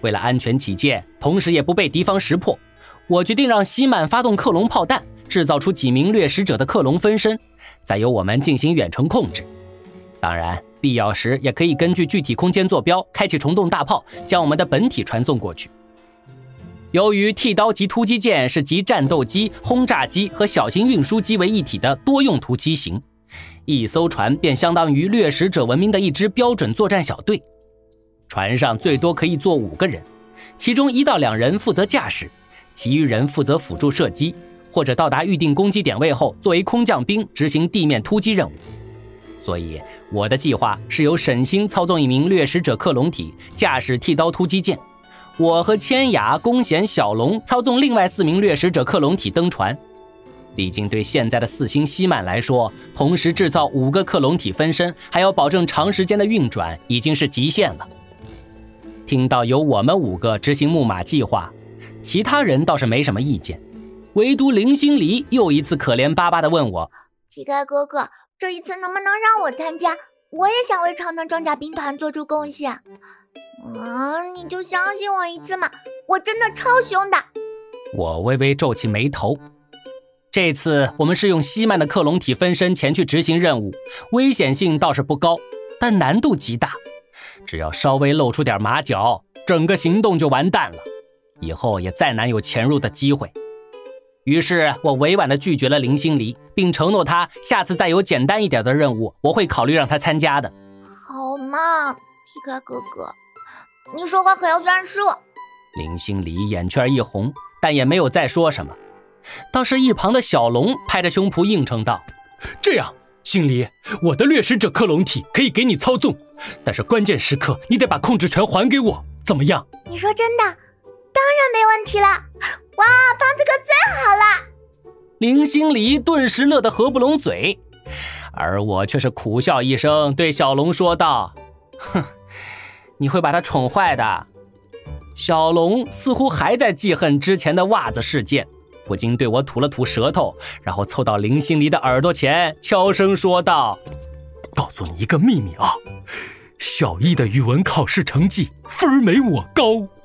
为了安全起见，同时也不被敌方识破，我决定让西曼发动克隆炮弹，制造出几名掠食者的克隆分身，再由我们进行远程控制。当然，必要时也可以根据具体空间坐标，开启虫洞大炮，将我们的本体传送过去。由于剃刀级突击舰是集战斗机、轰炸机和小型运输机为一体的多用途机型，一艘船便相当于掠食者文明的一支标准作战小队。船上最多可以坐5个人，其中1到2人负责驾驶，其余人负责辅助射击，或者到达预定攻击点位后作为空降兵执行地面突击任务。所以我的计划是由沈星操纵1名掠食者克隆体，驾驶剃刀突击舰，我和千雅、弓弦、小龙操纵另外4名掠食者克隆体登船。毕竟对现在的4星西曼来说，同时制造5个克隆体分身，还要保证长时间的运转，已经是极限了。听到由我们5个执行木马计划，其他人倒是没什么意见，唯独林心离又一次可怜巴巴地问我： 皮盖哥哥，这一次能不能让我参加？我也想为超能装甲兵团做出贡献。你就相信我一次嘛，我真的超凶的。 我微微皱起眉头。这次我们是用西曼的克隆体分身前去执行任务，危险性倒是不高，但难度极大。只要稍微露出点马脚，整个行动就完蛋了，以后也再难有潜入的机会。于是我委婉地拒绝了林心离，并承诺他下次再有简单一点的任务，我会考虑让他参加的。 好嘛，皮盖哥哥，你说话可要算数。 林心离眼圈一红，但也没有再说什么。倒是一旁的小龙拍着胸脯应承道： 这样，心离，我的掠食者克隆体可以给你操纵，但是关键时刻你得把控制权还给我，怎么样？ 你说真的？当然没问题了。哇，胖子可最好了。 林心离顿时乐得合不拢嘴，而我却是苦笑一声，对小龙说道：哼，你会把他宠坏的。小龙似乎还在记恨之前的袜子事件，不禁对我吐了吐舌头，然后凑到林心离的耳朵前悄声说道： 告诉你一个秘密啊，小一的语文考试成绩分没我高。